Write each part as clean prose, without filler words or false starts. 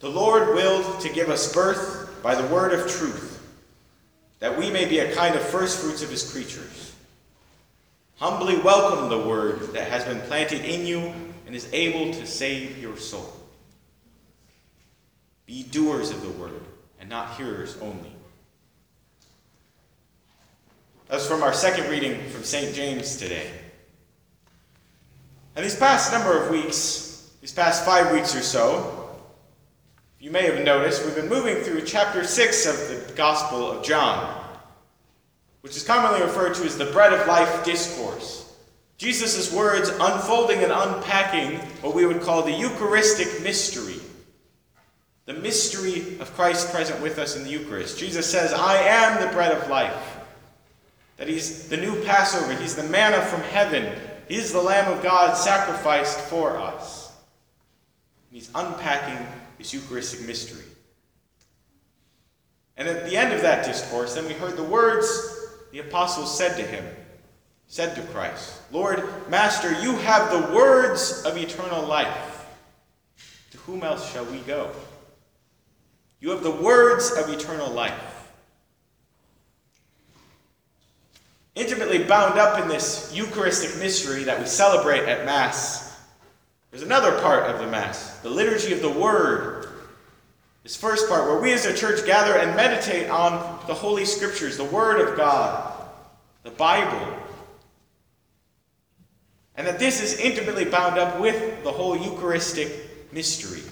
The Lord willed to give us birth by the word of truth, that we may be a kind of first fruits of his creatures. Humbly welcome the word that has been planted in you and is able to save your soul. Be doers of the word and not hearers only. That's from our second reading from St. James today. And these past number of weeks, these past 5 weeks or so, you may have noticed we've been moving through chapter 6 of the Gospel of John, which is commonly referred to as the Bread of Life Discourse. Jesus' words unfolding and unpacking what we would call the Eucharistic mystery. The mystery of Christ present with us in the Eucharist. Jesus says, I am the bread of life. That he's the new Passover. He's the manna from heaven. He's the Lamb of God sacrificed for us. And he's unpacking this Eucharistic mystery. And at the end of that discourse, then we heard the words the apostles said to Christ, Lord, Master, you have the words of eternal life. To whom else shall we go? You have the words of eternal life. Intimately bound up in this Eucharistic mystery that we celebrate at Mass, there's another part of the Mass, the liturgy of the Word. This first part where we as a church gather and meditate on the Holy Scriptures, the Word of God, the Bible. And that this is intimately bound up with the whole Eucharistic mystery.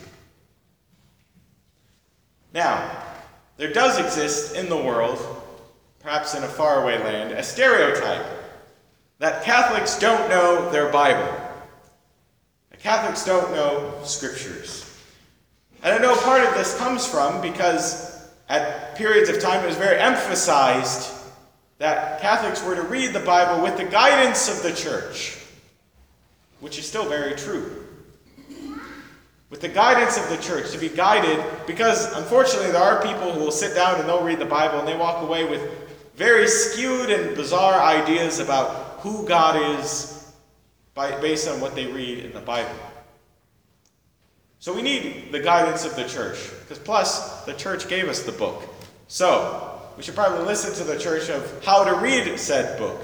Now, there does exist in the world, perhaps in a faraway land, a stereotype that Catholics don't know their Bible. That Catholics don't know Scriptures. And I know part of this comes from because at periods of time it was very emphasized that Catholics were to read the Bible with the guidance of the Church, which is still very true. With the guidance of the Church, to be guided, because unfortunately there are people who will sit down and they'll read the Bible and they walk away with very skewed and bizarre ideas about who God is based on what they read in the Bible. So we need the guidance of the Church, because plus the Church gave us the book. So we should probably listen to the Church of how to read said book.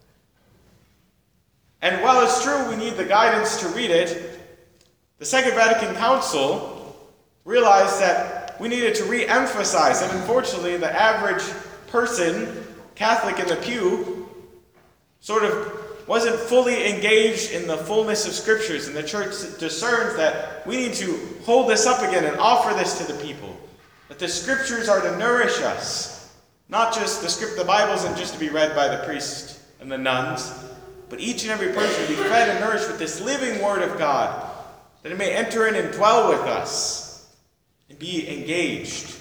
And while it's true we need the guidance to read it, the Second Vatican Council realized that we needed to re-emphasize that unfortunately the average person, Catholic in the pew, sort of wasn't fully engaged in the fullness of Scriptures, and the Church discerns that we need to hold this up again and offer this to the people. That the Scriptures are to nourish us. Not just the Bible isn't just to be read by the priest and the nuns, but each and every person to be fed and nourished with this living Word of God, that it may enter in and dwell with us and be engaged.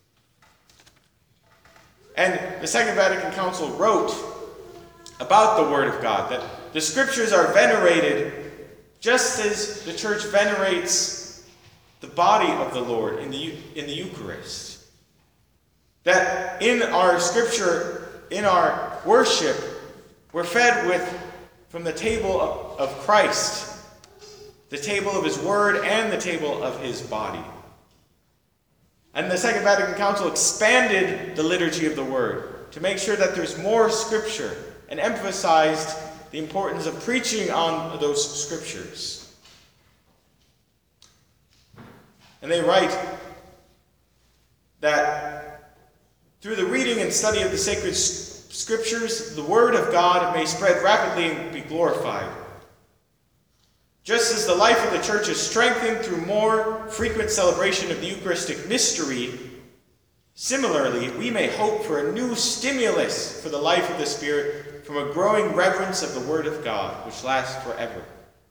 And the Second Vatican Council wrote about the Word of God, that the Scriptures are venerated just as the Church venerates the body of the Lord in the Eucharist. That in our Scripture, in our worship, we're fed from the table of Christ, the table of His Word and the table of His body. And the Second Vatican Council expanded the liturgy of the Word to make sure that there's more Scripture, and emphasized the importance of preaching on those Scriptures. And they write that through the reading and study of the sacred Scriptures, the Word of God may spread rapidly and be glorified. Just as the life of the Church is strengthened through more frequent celebration of the Eucharistic mystery, similarly, we may hope for a new stimulus for the life of the Spirit from a growing reverence of the Word of God, which lasts forever.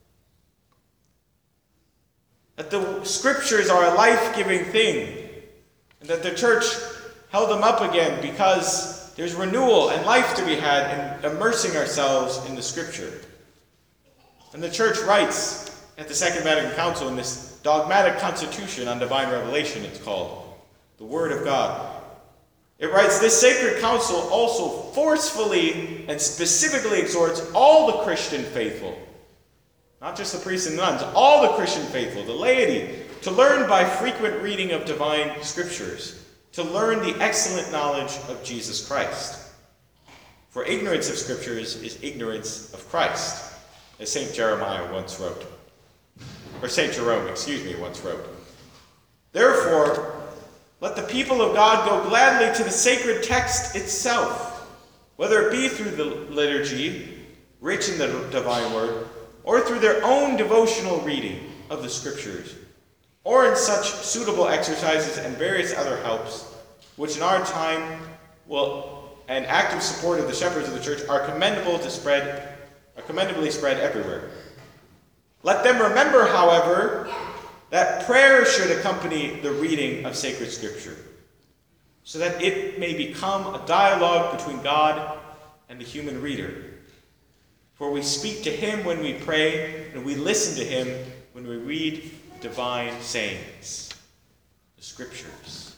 That the Scriptures are a life-giving thing, and that the Church held them up again because there's renewal and life to be had in immersing ourselves in the Scripture. And the Church writes at the Second Vatican Council in this dogmatic constitution on divine revelation, it's called, the Word of God. It writes, this sacred council also forcefully and specifically exhorts all the Christian faithful, not just the priests and nuns, all the Christian faithful, the laity, to learn by frequent reading of divine scriptures, to learn the excellent knowledge of Jesus Christ. For ignorance of scriptures is ignorance of Christ, as St. Jeremiah once wrote. Or St. Jerome, once wrote. Therefore, let the people of God go gladly to the sacred text itself, whether it be through the liturgy, rich in the divine word, or through their own devotional reading of the scriptures, or in such suitable exercises and various other helps, which in our time and active support of the shepherds of the church are commendably spread everywhere. Let them remember, however, that prayer should accompany the reading of sacred scripture, so that it may become a dialogue between God and the human reader. For we speak to him when we pray, and we listen to him when we read divine sayings, the scriptures.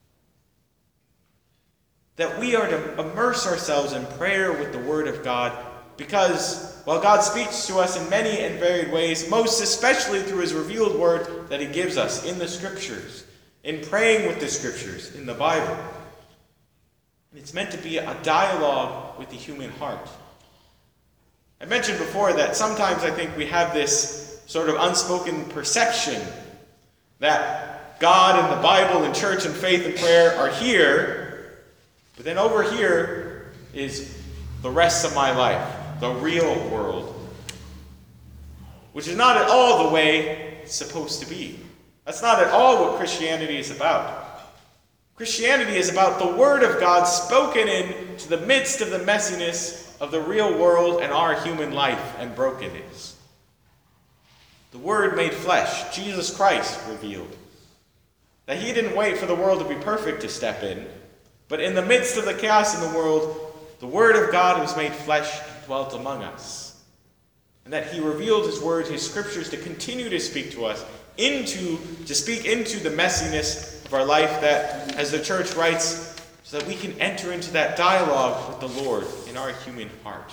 That we are to immerse ourselves in prayer with the word of God, because while God speaks to us in many and varied ways, most especially through his revealed word that he gives us in the scriptures, in praying with the scriptures, in the Bible. And it's meant to be a dialogue with the human heart. I mentioned before that sometimes I think we have this sort of unspoken perception that God and the Bible and church and faith and prayer are here, but then over here is the rest of my life, the real world, which is not at all the way it's supposed to be. That's not at all what Christianity is about. Christianity is about the Word of God spoken into the midst of the messiness of the real world and our human life and brokenness. The Word made flesh, Jesus Christ revealed. That he didn't wait for the world to be perfect to step in, but in the midst of the chaos in the world, the Word of God was made flesh and dwelt among us. And that he revealed his word, his scriptures, to continue to speak to us, to speak into the messiness of our life, that, as the church writes, so that we can enter into that dialogue with the Lord in our human heart.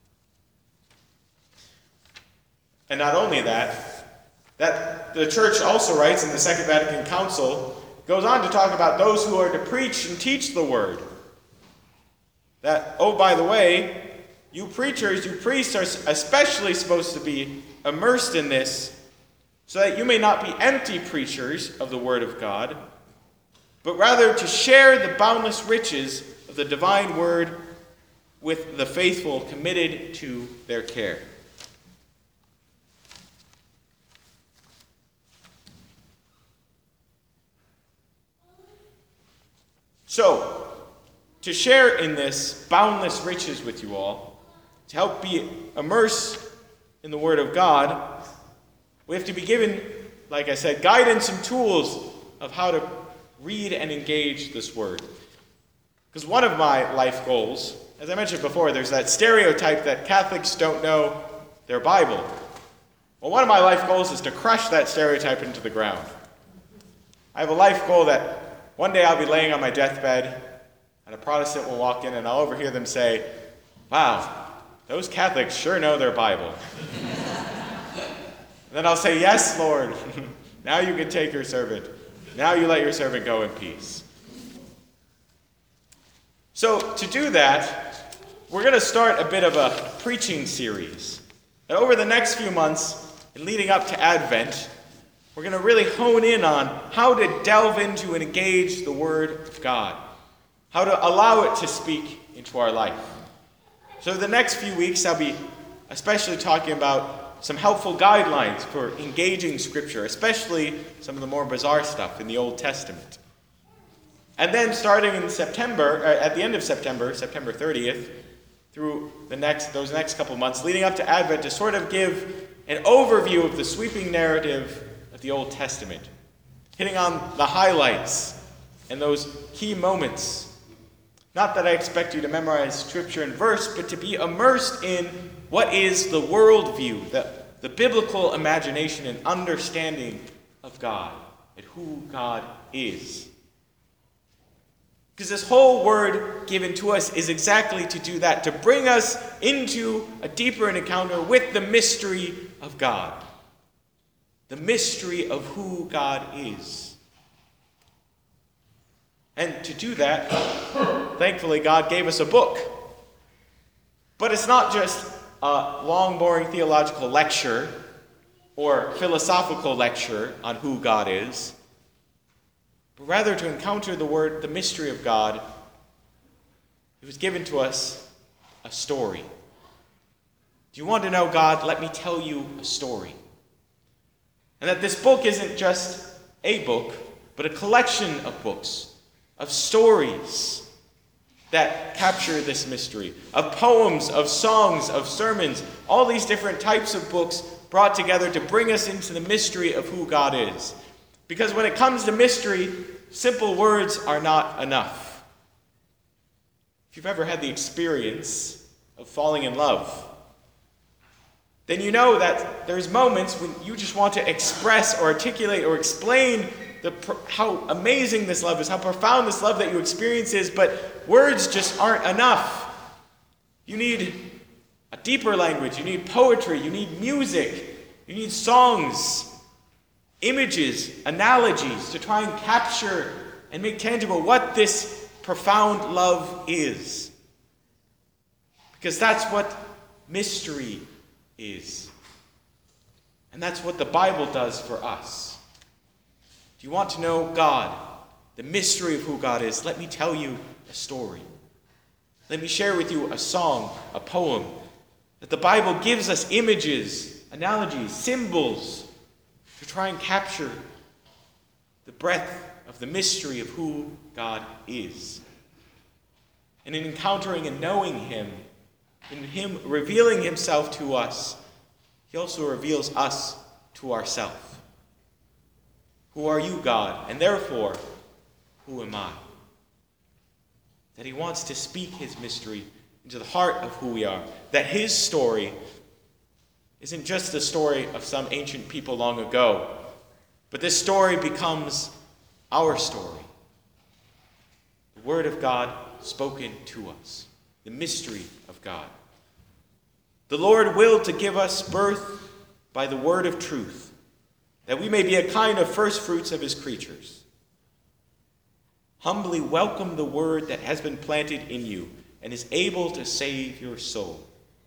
And not only that the church also writes in the Second Vatican Council, goes on to talk about those who are to preach and teach the word. That, oh, by the way, you preachers, you priests are especially supposed to be immersed in this, so that you may not be empty preachers of the word of God, but rather to share the boundless riches of the divine word with the faithful committed to their care. So, to share in this boundless riches with you all, to help be immersed in the Word of God, we have to be given, like I said, guidance and tools of how to read and engage this Word. Because one of my life goals, as I mentioned before, there's that stereotype that Catholics don't know their Bible. Well, one of my life goals is to crush that stereotype into the ground. I have a life goal that one day I'll be laying on my deathbed, and a Protestant will walk in, and I'll overhear them say, "Wow, those Catholics sure know their Bible." Then I'll say, "Yes, Lord, now you can take your servant. Now you let your servant go in peace." So to do that, we're going to start a bit of a preaching series. And over the next few months, and leading up to Advent, we're going to really hone in on how to delve into and engage the Word of God, how to allow it to speak into our life. So the next few weeks, I'll be especially talking about some helpful guidelines for engaging Scripture, especially some of the more bizarre stuff in the Old Testament. And then starting in September, at the end of September, September 30th, through those next couple months, leading up to Advent, to sort of give an overview of the sweeping narrative of the Old Testament, hitting on the highlights and those key moments. Not that I expect you to memorize Scripture and verse, but to be immersed in what is the worldview, the biblical imagination and understanding of God, and who God is. Because this whole word given to us is exactly to do that, to bring us into a deeper encounter with the mystery of God. the mystery of who God is. And to do that, thankfully, God gave us a book. But it's not just a long, boring theological lecture or philosophical lecture on who God is, but rather to encounter the mystery of God. It was given to us a story. Do you want to know God? Let me tell you a story. And that this book isn't just a book, but a collection of books, of stories that capture this mystery, of poems, of songs, of sermons, all these different types of books brought together to bring us into the mystery of who God is. Because when it comes to mystery, simple words are not enough. If you've ever had the experience of falling in love, then you know that there's moments when you just want to express or articulate or explain how amazing this love is, how profound this love that you experience is, but words just aren't enough. You need a deeper language, you need poetry, you need music, you need songs, images, analogies to try and capture and make tangible what this profound love is. Because that's what mystery is. And that's what the Bible does for us. Do you want to know God, the mystery of who God is? Let me tell you a story. Let me share with you a song, a poem, that the Bible gives us images, analogies, symbols to try and capture the breadth of the mystery of who God is. And in encountering and knowing Him, in Him revealing Himself to us, He also reveals us to ourselves. Who are you, God? And therefore, who am I? That He wants to speak His mystery into the heart of who we are. That His story isn't just the story of some ancient people long ago, but this story becomes our story. The Word of God spoken to us. The mystery of God. The Lord willed to give us birth by the word of truth, that we may be a kind of first fruits of His creatures. Humbly welcome the word that has been planted in you and is able to save your soul.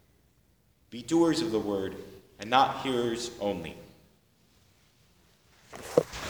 Be doers of the word and not hearers only.